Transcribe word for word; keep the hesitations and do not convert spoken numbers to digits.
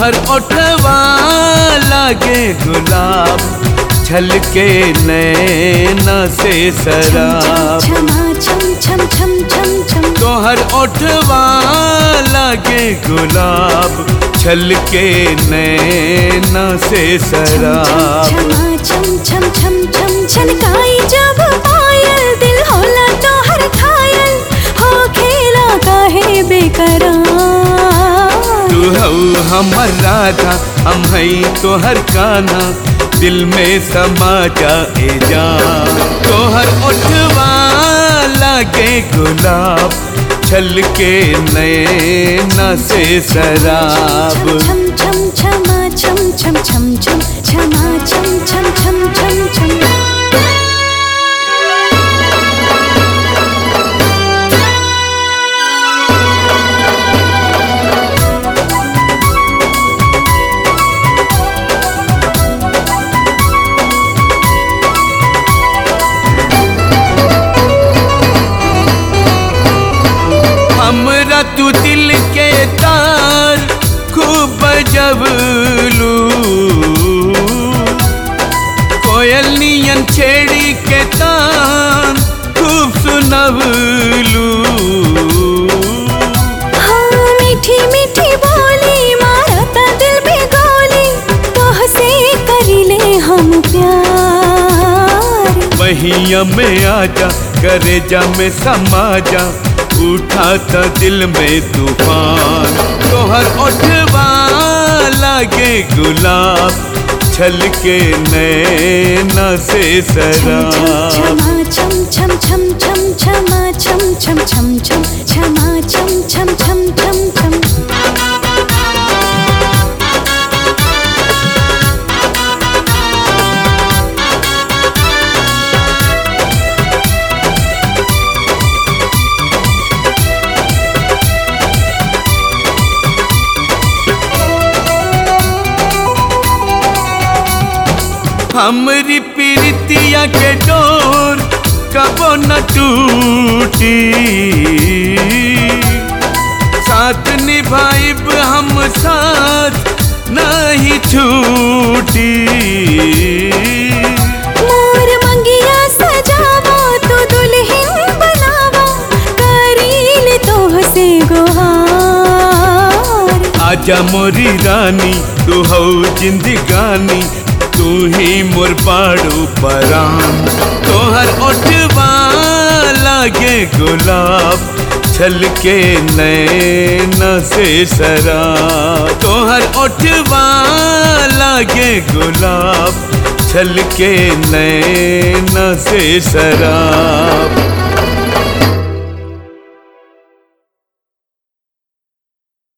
तोहर ओठवा लागे गुलाब, छलके नैना से शराब। तोहर ओठवा लागे गुलाब, छलके नैना से शराब। छलकाई जब पायल दिल होला तोहर घायल, हो खेला काहे बेकरार। तू हऊ हमर राधा, हम हई तोहर कान्हा, दिल में समा जाए जान। तोहर ओठवा लागे गुलाब, छलके नैना से शराब। छम छम छमा छम छम छम छम छमा छम छम छम छम छम। हमरा तू दिल के तार खूब बजवलू, कोयल नियन छेड़ी के तान खूब सुनवलू। हाँ मीठी मीठी बोली मारता दिल पे गोली, तोहसे करीले हम प्यार। बहिया में आजा, करेजा में समा जा, उठा था दिल में तूफान। तोहर ओठवा लागे गुलाब, छलके नैना से शराब। छम छम छम छम छमा छम छम छम छम छमा छम छम छम छम छम। हमरी प्रीतिया के डोर कबो न टूटी, साथ निभाइब हम साथ नहीं छूटी। मोर मंगिया सजावा तो दुल्हन बनावा, करील तोहसे गुहार। आजा मोरी रानी, तू हौ जिंदगानी, तू ही मोर बाड़ू परान। तोहर ओठवा लागे गुलाब, छलके नैना से शराब। तोहर ओठवा लागे गुलाब, छलके नैना से शराब।